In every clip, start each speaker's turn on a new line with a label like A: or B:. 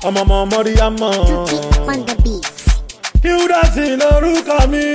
A: ọmọ Mọ́ríyámọ̀.
B: Tutti on the beat.
A: Hildasin lórúkọ mi.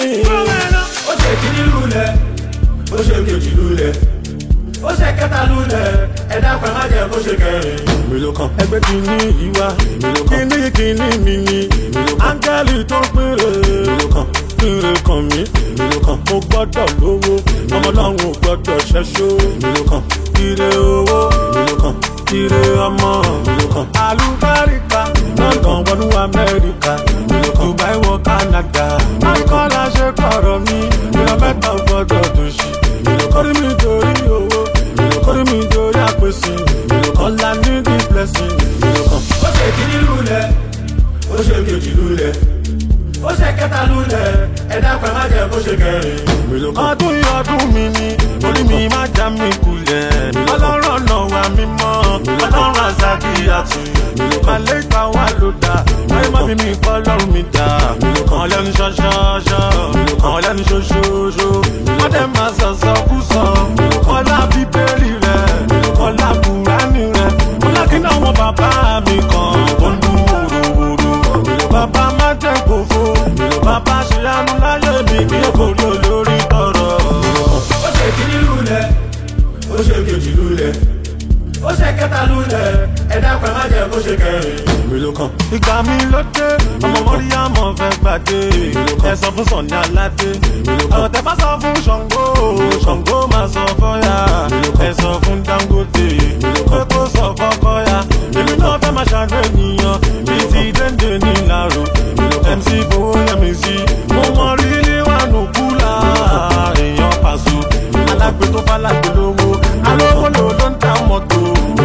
C: Ó ṣe kíní lulẹ̀, ó ṣe kejì lulẹ̀, ó ṣe kẹta lulẹ̀, ẹ̀dá pẹ̀ má jẹ́ kó ṣe kẹrin.
A: Èmi ló kàn. Ẹgbẹ́ kìíní yìí wá, kìíní mi ni. Áńgẹ́lì tó ń péré. Èmi ló kàn. Péré kàn mí. Èmi ló kàn. Mo gbọ́dọ̀ lówó, ọmọ Ọlọ́run ò gbọ́dọ̀ ṣẹ́ṣó. Èmi ló kàn. Ire owó. Èmi ló kàn. Ire ọmọ. Èmi ló kàn. Àlùbáríkà. London wọnú Amẹ́ríkà. Èmi ló kàn. Dubai wọ Canada. Akọ́lá ṣe kọ̀rọ̀ mi. Ìran mẹ́ta ò gbọ́dọ̀ dòṣì. Èmi ló kàn. Kórìí mi torí owó. Èmi ló kàn. Kórìí mi torí àpèsè. Èmi ló kàn. All I need is blessing. Èmi ló kàn.
C: Ó ṣe kíní lulẹ̀, ó ṣe kejì lulẹ̀, ó ṣe kẹta lulẹ̀, ẹ̀dá pẹ̀ má jẹ́ kó ṣe kẹrin.
A: Èmi ló kàn. Ọdún yìí ọdún mi ni, orí mi má já mi kulẹ̀. Ọlọ́run ọ̀nà wa mímọ́, ọlọ́run àzàkì àtún. Màlẹ́ ìgbà wà ló dá, ayé má bí mi kọ́ lọ́run mi dá. Àwọn lẹ́nu ṣọ́ṣọ́ṣọ́, àwọn lẹ́nu ṣoṣooṣo. Wọ́n dẹ̀ máa sọ̀sọ̀ kú sọ. Ọlá bíbélì rẹ̀, ọlá Kùránì rẹ̀. Ọlá kí náà wọn bàbá mi kan, ó ń dún wòròwòrò. Bàbá má jẹ́ gbòfo, bàbá ṣe àánú láyé mi kí èkó rí olórí tọrọ.
C: Ó ṣe kíní lulẹ̀, ó ṣe kejì lulẹ̀, ó ṣe kẹta lulẹ̀, ẹ̀dá pẹ̀ má jẹ́ kó ṣe kẹrin.
A: Èmi ló kàn. Ìgbà mi ló dé, ọmọ Mọ́ríyámọ̀ fẹ́ gbàdé. Ẹ sọ fún Sọ̀ní Aládé. Ọ̀rọ̀ tẹ bá sọ fún Ṣàngó, Ṣàngó máa sọ fọ́yà. Ẹ sọ fún Dangote, pé kó sọ fọ́kọ́yà. Èmi náà fẹ́ máa ṣàánú ènìyàn, bíi ti Déndé ní Ìlàró. MC Bowóyẹmísí, mo mọ rí níwájú kúlà. Èèyàn Pàṣọ, alágbe tó bá lágbe lówó. Alówó ló ń ta mọ́tò.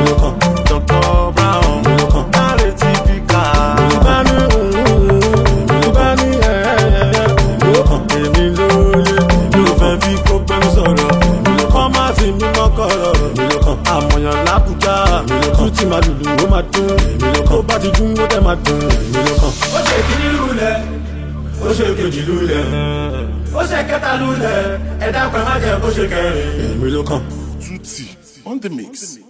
A: Dr. Brown, Dáre ti fi kà. Ìbáni èmi lóye. Yóò fẹ́ fi kó pẹ́lú sọ̀rọ̀. Kọ́ máa ti mímọ́ kọ̀rọ̀. Àmọ̀yàn l'Ábùjá. Tún ti máa lùlù ó máa dún. Tó bá ti dún ó dẹ̀ máa dùn.
C: Ó ṣe kíní lulẹ̀, ó ṣe kejì lulẹ̀, ó ṣe kẹta lulẹ̀, ẹ̀dá pẹ̀ má jẹ́ kó ṣe kẹrin.
A: Èmi ló kàn.
D: Tutti on the mix.